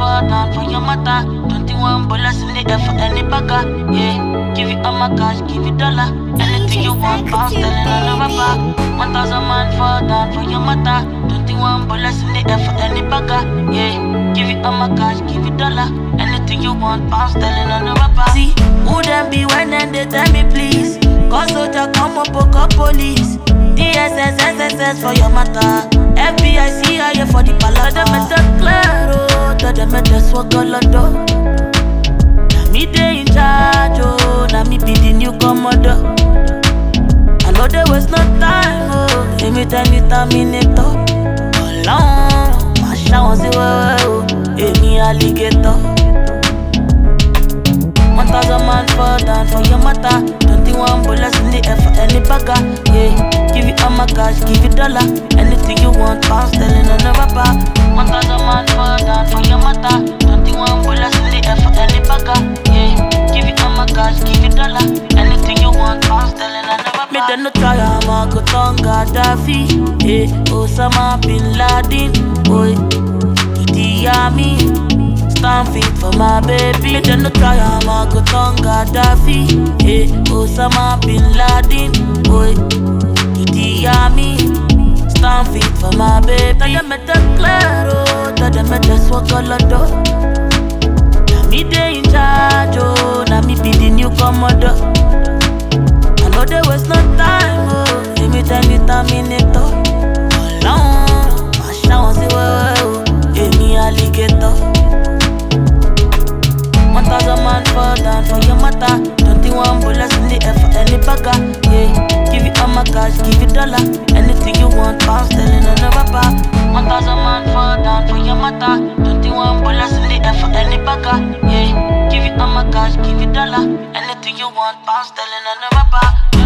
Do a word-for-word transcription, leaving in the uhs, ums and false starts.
fall down for your matter. Twenty-one bullets in the air for any bagger. Yeah, give you all my cash, give you dollar. Anything you want, pound sterling on the rapper. One thousand man fall down for your matter. Twenty-one bullets in the air for any bagger. Yeah, give you all my cash, give you dollar. Anything you want, pound sterling on the rapper. See, who them be when them they tell me please? Cause soldier come up, poke up police. D S S S S S for your matter. F B I C I A for the palada. Them at the claro, tell them at the swaggalado. Now me they in charge, oh. Now me be the new commodore. I know there was no time, oh. Give me time, you terminator. Alone, my shower was the way, oh. Hey, me alligator. One thousand man fall down for your matter. Twenty-one bullets in the air for any bagger. Yeah, give you all my cash, give you dollar. Anything you want, pound sterling on the rapper. One thousand man fall down for your matter. Twenty-one bullets in the air for any bagger. Yeah, give you all my cash, give you dollar. Anything you want, pound sterling on the rapper. Me then no try, I'm a go tonga Daffy. Yeah, Osama bin Laden. Boy, Idi Amin. Stand fit for my baby. Me then no try, I'm a go tonga Daffy. Hey, Osama bin Laden. Boy, Idi Amin. Stand fit for my baby. Tell them at the claro, tell them at the swaggalado. Now me they in charge, oh. Now me be the new commodore. I know there was no time, oh. Give me time, you terminator. Alone, my shower was the way, oh. Hey, me alligator. One thousand man fall down for your matter. Twenty-one bullets in the air for any bagger. Yeah, give you all my cash, give you dollar. Anything you want, pound sterling on the rapper. One thousand man fall down for your matter. Twenty-one bullets in the air for any bagger. Yeah, give you all my cash, give you dollar. Anything you want, pound sterling on the rapper.